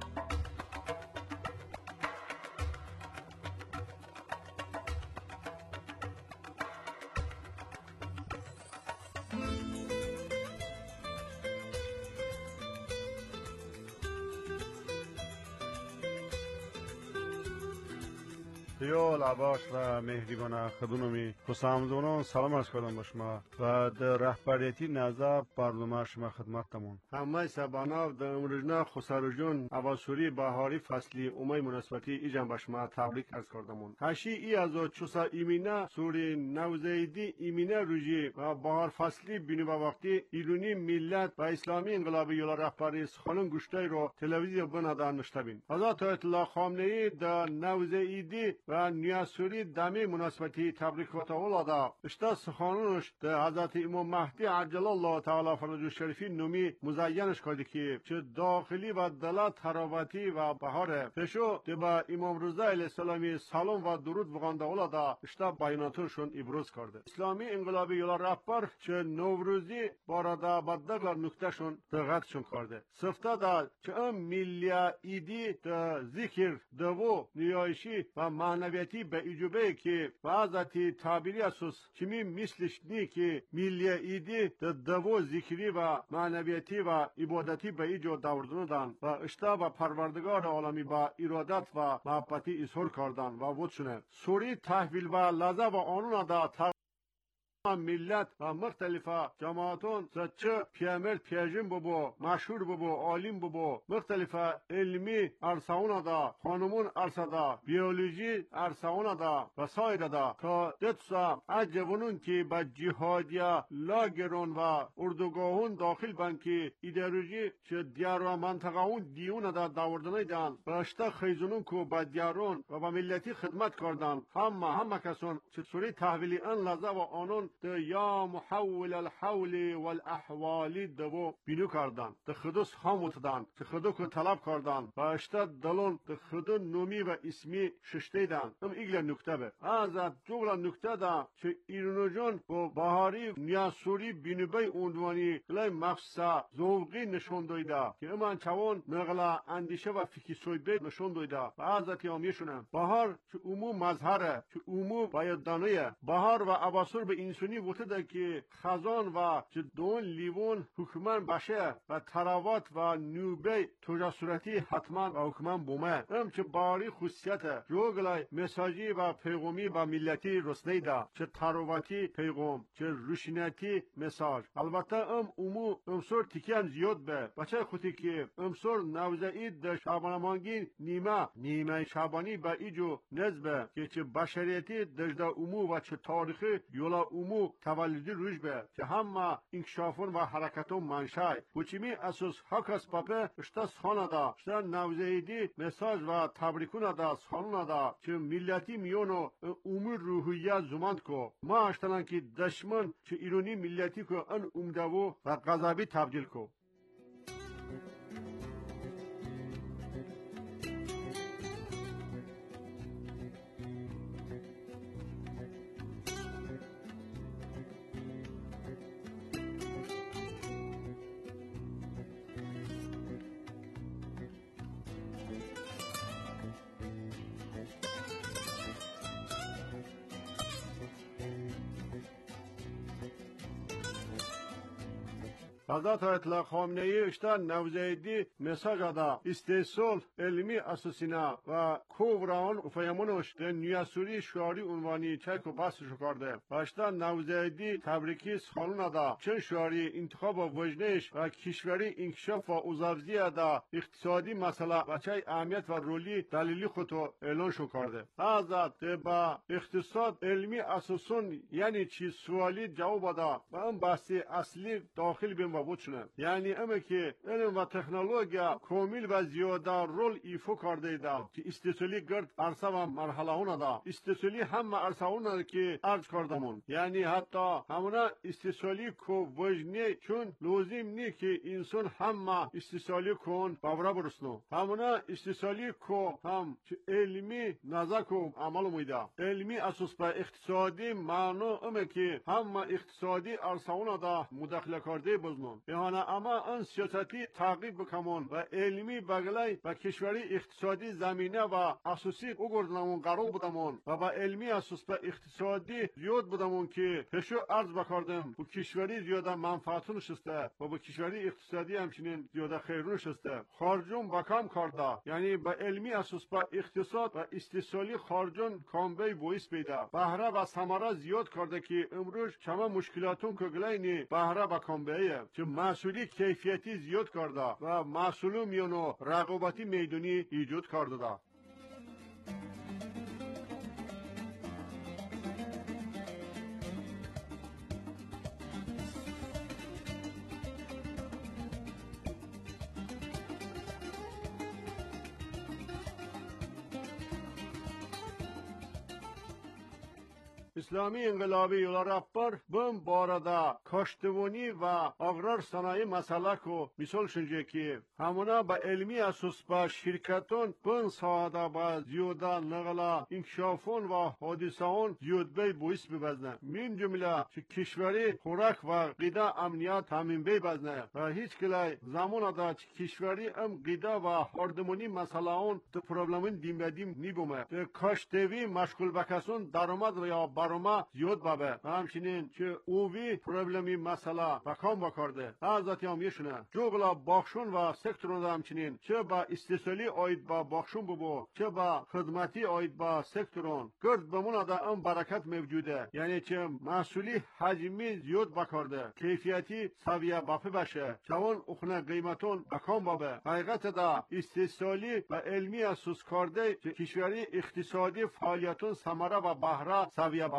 دیال عباس و مهریبان خدونمی خسامزونان سلام عرض کردم به شما و در رهبریتی نظر برنامه شما خدمتتمون همه سبانا در امروزنا خسارجون عباسوری بهاری فصلی اومای مناسبتی ایجان به شما تبریک عرض کردمون هشی ای از چوسا ایمینا سوری نوزیدی ایمینا روزی و بهار فصلی بینی با وقتی ایرانی ملت و اسلامی انقلابی یولا رهبری سخنون گوشتای رو تلویزیون بنادر نشتبین حضرت اطلاع خامنه‌ای در نوزیدی و نیاسوری دمی مناسبتی تبریکات اولادا اشتا سخانونش در حضرت امام مهدی عجل الله تعالی فرجه شریفی نومی مزینش کرده که چه داخلی و دلت تراوتی و بهاره پشو با امام رضا علیه السلامی سلام و درود بگانده اولادا اشتا بیاناتشون ابراز کرده اسلامی انقلابی یولا رهبر چه نوروزی بارادا بدگار نکتهشون دقتشون کرده سفته دا چه ملیه ایدی دا ذکر دو نیایشی و معنویتی به ایجوبه که بعضی تعبیری اساس کمی مثلش نی که ملیه ایدی دو ذکری و معنویتی و عبادتی به ایجو داوردن و اشتا و پروردگار عالمی با ارادت و محبتی اظهار کردن و وچونه سوری تحویل و لحظه و آنون دا ملت و مختلفه جماعتون چه پیامبر پیاجم بابا مشهور بابا عالم بابا مختلفه علمی ارساونا دا خانمون ارسادا بیولوژی ارساونا دا و سایر دا تا دتسا عجبونون که با جهادیا لاگرون و اردوگاهون داخل بانکی ایدئولوژی چه دیار و منطقهون دیون دا داوردنه دان و اشتا خیزونون که با دیارون و با ملتی خدمت کردن همه کسون چه سوری تحویلی ان لحظه و آنون ده یا محول الحول والاحوال دو بینو کردن ده خودش خاموتدن ده خودو که طلب کردن و اشتاد دلون ده خودو نومی و اسمی ششتیدن ام ایگل نکته به از دوگل نکته ده که ایرانو جان با بهاری نیاسوری بینوبای اندوانی گلای مخصا زوغی نشون دویده که امان چوان نغلا اندیشه و فکر سویبه نشون دویده و از یامیشونه بهار که عموم مظهره که عموم باید دانه بهار و اباسور به انسانی وقته که خزان و که دون لیوان حکمان باشه و تراوات و نوبه توجه صورتی حتما و حکمان بومه ام که باری خصوصیت جوگلای مساجی و پیغومی و ملتی رسنه ده چه تراواتی پیغوم چه روشنیتی مساج البته امو امسور تیکیان زیاد به بچه خودی که امسور نوزعید ده شعبانمانگی نیمه شعبانی به ایجو نزبه که چه بشریتی دجده امو و چه تاریخی یولا امو تولدی روش به که همه انکشافون و حرکتون منشای وچیمی اساس حکس پاپه اشتا سخانه دا اشتا نوزعیدی مساج و تبریکونه دا سخانونه دا چه ملتی میونو امور روحیه زماند کو ما اشتنان که دشمن چه ایرانی ملتی کو ان امدوو و غضبی تبدیل کو حضرت اطلاق خامنه ای اشتا نوزعیدی مساج ادا استحصال علمی اساسینا و کووران افیمونوش ده نیاسوری شعاری عنوانی چک و بحثشو کرده و اشتا نوزعیدی تبریکی سخانون ادا چن شعاری انتخاب و وجنش و کشوری انکشاف و اوزابزی ادا اقتصادی مسئله و چای اهمیت و رولی دلیلی خودو اعلان شو کرده حضرت با اقتصاد علمی اساسون یعنی چی سوالی جواب ادا و اون بحثی اصلی داخل بیم بودشونه یعنی اما که علم و تکنولوژیا کامل و زیاده رول ایفو کرده ایده که استثالی گرد عرصه و مرحله اون دا استثالی همه عرصه اون که عرض کردمون یعنی حتی همونا استثالی کو وجنی چون لازم نی که انسان همه استثالی کن باورا برسنو همونا استثالی کو هم علمی نزاک و عمل میده علمی اساس به اقتصادی معنی اما که همه اقتصادی عرصه اون دا مداخله کرده بزنو یعنی اما آن سیاستی تعقیب بکمون و علمی بگلای و کشوری اقتصادی زمینه و اساسی اوگردنمون قرار بودمون و با علمی اساس به اقتصادی زیاد بودمون که پشو عرض بکردم و کشوری زیاده منفعتون شسته و با کشوری اقتصادی همچنین زیاده خیرون شسته خارجون بکام کرده یعنی با علمی اساس به اقتصاد و استثالی خارجون کامبی بویس بیده بهره و ثمره زیاد کرده که امروز چما مشکلاتون که گلاینی بهره و کامبیه که محصولی کیفیتی زیاد کرده و محصولو میونو رقابتی میدونی ایجاد کرده ده اسلامی انقلابی یولا رپر بم بارده کاشتوانی و آگرار صنایع مسئله کو مثال شنجه که همونا با علمی اساس با شرکتون بن ساده با زیاده نقلا انکشافون و حادثهون زیاد بی بویس ببزنه من جمله که کشوری خوراک و غذا امنیت تامین بی بزنه و هیچ کلای زمان دا که کشوری ام غذا و هاردمونی مسئله اون تو پروبلمون دیم بدیم نیبومه کاشتوی مشغول بکسون درآمد و یا برما زیاد بابه و همچنین که اووی پروبلمی مسئله بکام بکرده حضرت یامیشونه جوگلا باخشون و سکترون همچنین چه با استثالی آید با باخشون ببو چه با خدمتی آید با سکترون گرد بمونه دا ام برکت موجوده یعنی چه محصولی حجمی زیاد بکرده کیفیتی سویه بافه بشه چون اخنه قیمتون بکام بابه حقیقت دا استثالی و علمی اساس کرده که کشوری اقتصادی فعالیتون ثمره و بهره سویه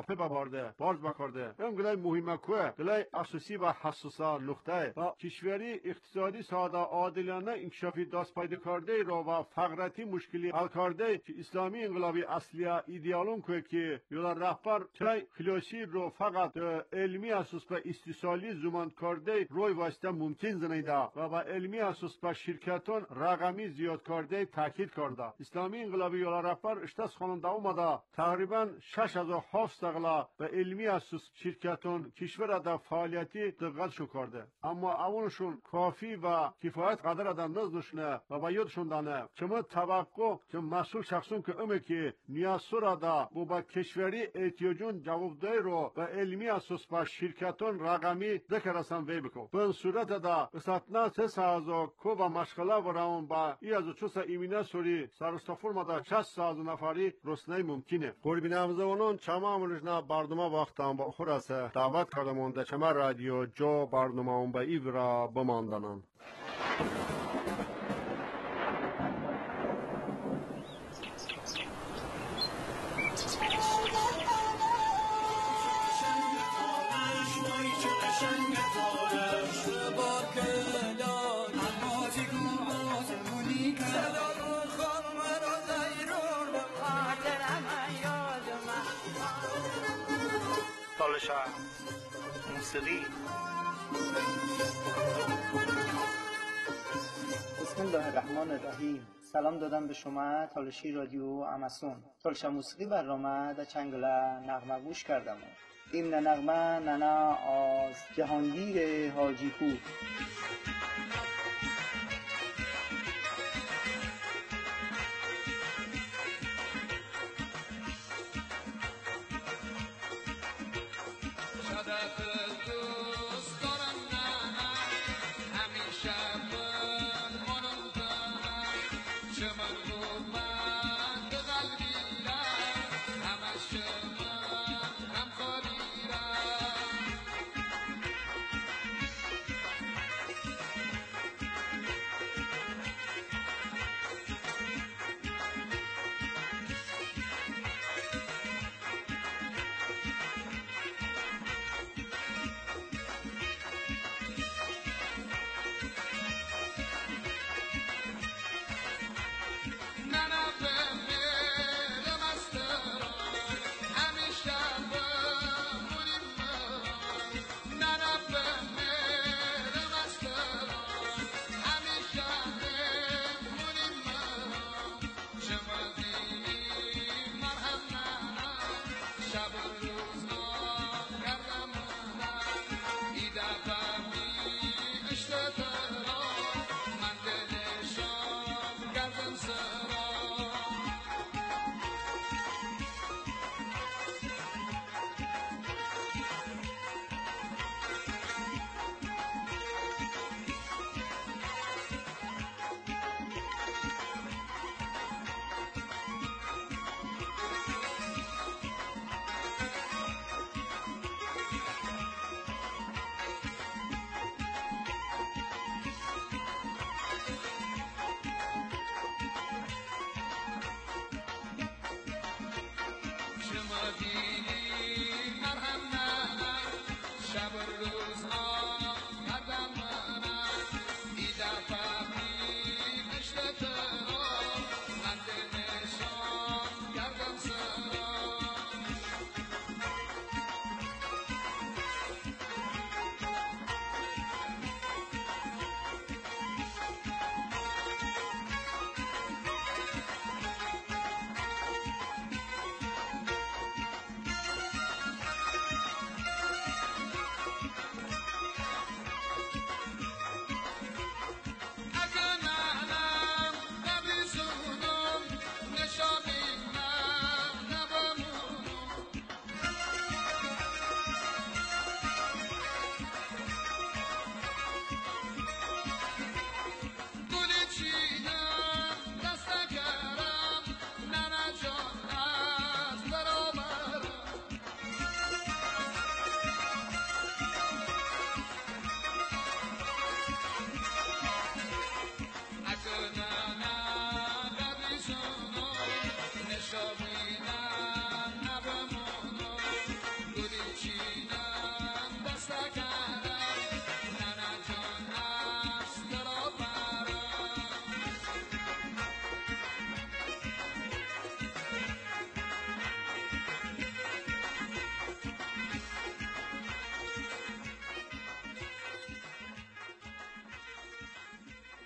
آپه ببارده باز بکرده هم گلای مهمه که گلای اساسی و حساسا نقطه و کشوری اقتصادی ساده عادلانه انکشافی دست پیدا کرده را و فقرتی مشکلی حل کرده که اسلامی انقلابی اصلی ایدئالون که یولا رهبر چای خلاصی رو فقط علمی اساس به استیصالی زمان کرده روی واسطه ممکن زنیده و با علمی اساس به شرکتان رقمی زیاد کرده تاکید کرده. اسلامی انقلابی یولا رهبر اشتاس خاننده اومده تقریبا 6700 اغلا به علمی اساس شرکتان کشور در فعالیتی دقتشون کرده، اما اونشون کافی و کفایت قدر در نزدشونه و با یادشون دانه چما توقع که مسئول شخصون که امه که نیاز را دا با کشوری احتیاجون جوابده رو به علمی اساس با شرکتان رقمی دکرسن وی بکن به صورت دا استثنا سه سازو کو و مشغله و راون با ای از چوس ایمینه سوری سرستفور مدا 60 نفری رسنه ممکنه قربین همزونون چما ملجنا برنامه وقتان با خورسه دعوت کردمون ده چما رادیو جو برنامه اون با ایورا بماندنن. موسیقی بسم الله الرحمن الرحیم. سلام دادم به شما تالشی رادیو اماسون. تالش موسیقی برنامه در چنگله نغمه گوش کردم. این نغمه ننا از جهانگیر حاجی پور.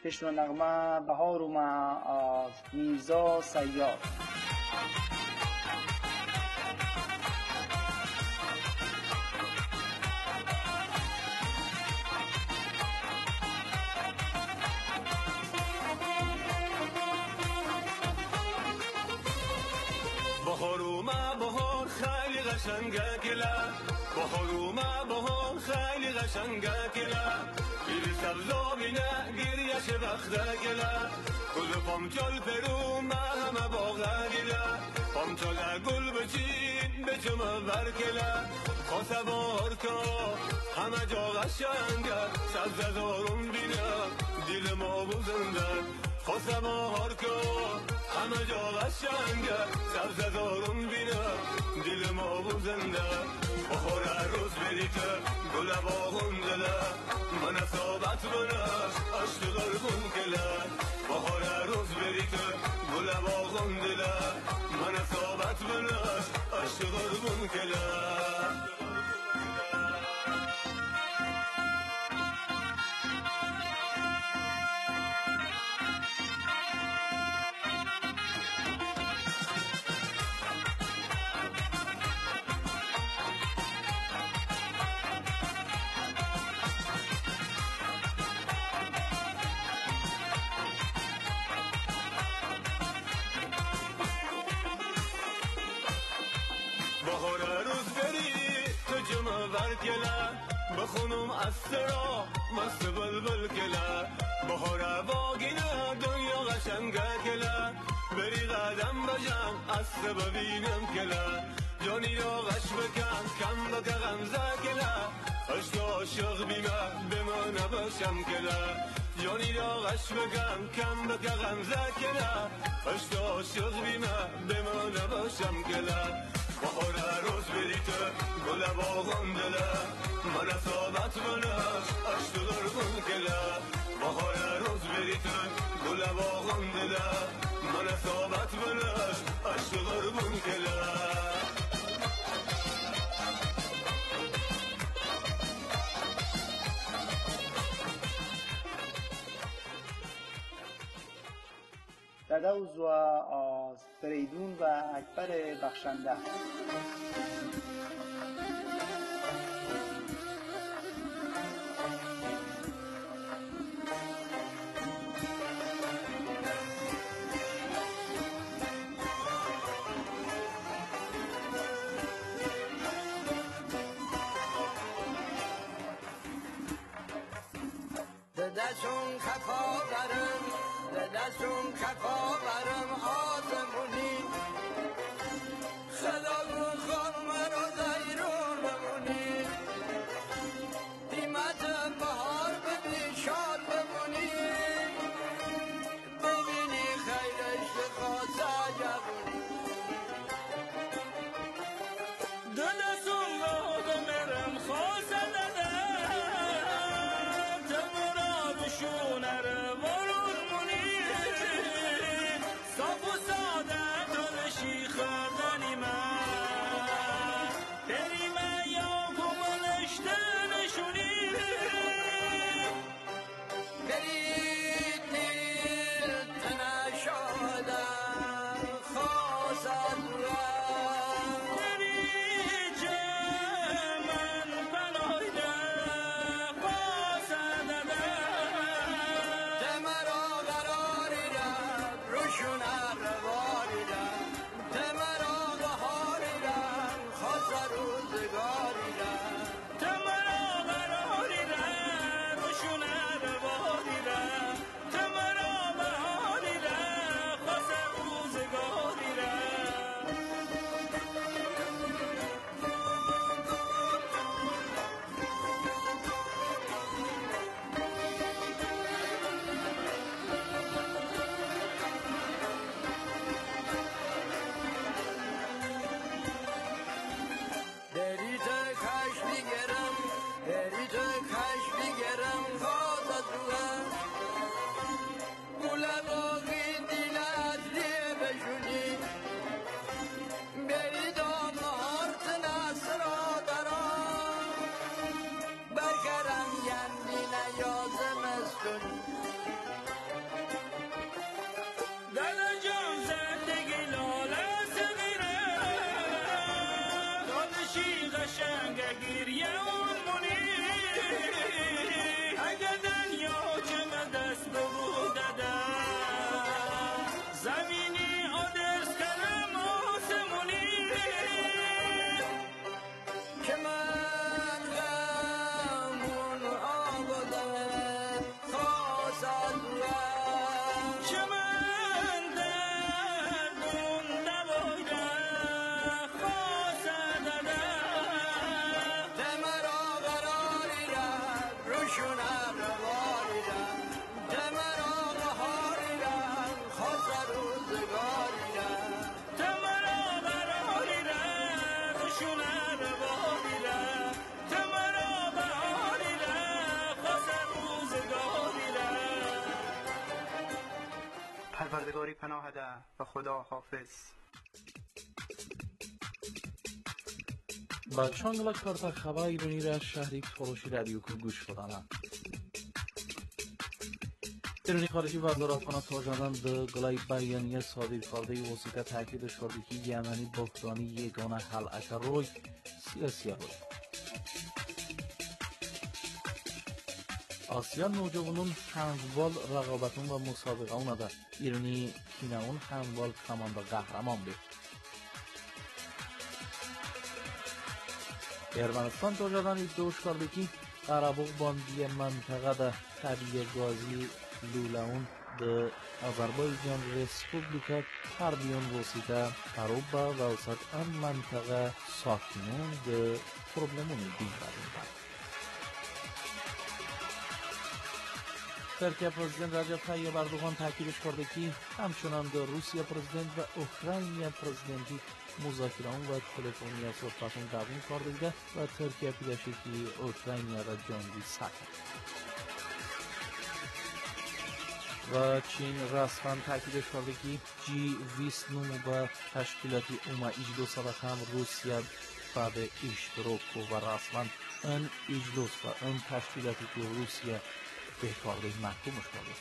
کشن و نغمه بهار و از میرزا سیار. بهار اومد بهار خیلی قشنگه گله، بهار اومد بهار خیلی قشنگه گله، گیری سبزا بینه گریش وقته گله، گل پامچال پرو همه باغه گله، پامچال گل بچین به چمه برکله، خواسته بار که همه جا قشنگه، سبزه دارون بینه دل ما بزنده، خواسته بار که همه جا قشنگه، سبزه دارون بینه دل ما بزنده. بخور روز بری که گل باغون دله، من اصابت بنش اشتغل کن کله، بخور روز بری که گل باغون دله، من اصابت بنش اشتغل کن کله. بهار روز بری تو جمع برگله، بخونم از سرا مست بلبل کله، بهار باگینه دنیا قشنگه کله، بری قدم بجم از ببینم کله، جانی را غش بکن کم بکه غمزه کله، عشق عاشق بیمه به من نباشم کله، جانی را غش بکن کم بکه غمزه کله، عشق عاشق بیمه به من نباشم کله. بهار روز بری تو گل باغون دله، من اصابت منش اشتغل کن کله، بهار روز بری تو گل باغون دله، من اصابت منش اشتغل کن کله. ددوز و از فریدون و اکبر بخشنده. ددشون کفا برم، ددشون کفا برم آسمونی، خلالون خانم رو دیرون بمونی، دیمت بهار ببین شاد بمونی، ببینی خیرش خواست جبونی. ددشون رو برم خواست شونر ورون منی، پروردگاری پناه ده و خدا حافظ. با چانگلا کارتا خبر ایرانی را شهری تولوشی رادیو کو گوش بدانم. ایرانی خارجی وزارت خانه تاجدان در گلای بیانیه صادر کرده واسطه تاکید کرده که یمنی بحرانی یگانه حل اگر روی سیاسی روی. آسیا نوجوانان هندبال رقابتون و مسابقه اون ده. ایرانی کیناون هندبال کمانده قهرمان بود. ارمنستان تاجدان ادعاش کرده که قراباغ باندی منطقه ده طبیعی گازی لولاون ده آذربایجان رسپوبلیکا غربیان واسطه قرب به وسط آن منطقه ساکنان ده پروبلمون دین برمی‌دارد. ترکیه پرزیدنت رجب طیب اردوغان تاکیدش کرده که همچنان در روسیه پرزیدنت و اوکراین پرزیدنتی مذاکره‌ام و تلفنی صحبتون دوام کرده و ترکیه پیداشه که اوکراین را جنگی ساخت. و چین رسما تاکیدش کرده که G20 و تشکیلاتی اوما اجلاس را هم روسیه بعد اشتراک و رسما این اجلاس و این تشکیلاتی که روسیه به کارده محکومش کرده.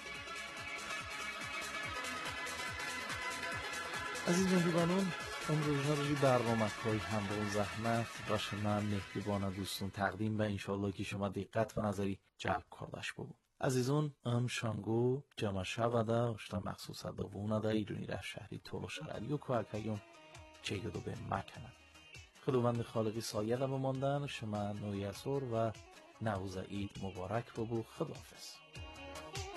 عزیز مهربانان، امروز روی برنامه های همراه زحمت و شما مهربان دوستان تقدیم به انشالله که شما دقت و نظری جلب کردش بود. عزیزان شانگو جمع شود اشتا مخصوص دوونه ده ایرانی را شهری تولوش رادیو که اکیون چه گدو به مکنه. خداوند خالقی سایه ده بماندن شما نوی اصور و نوروز عید مبارک ببو. خداحافظ.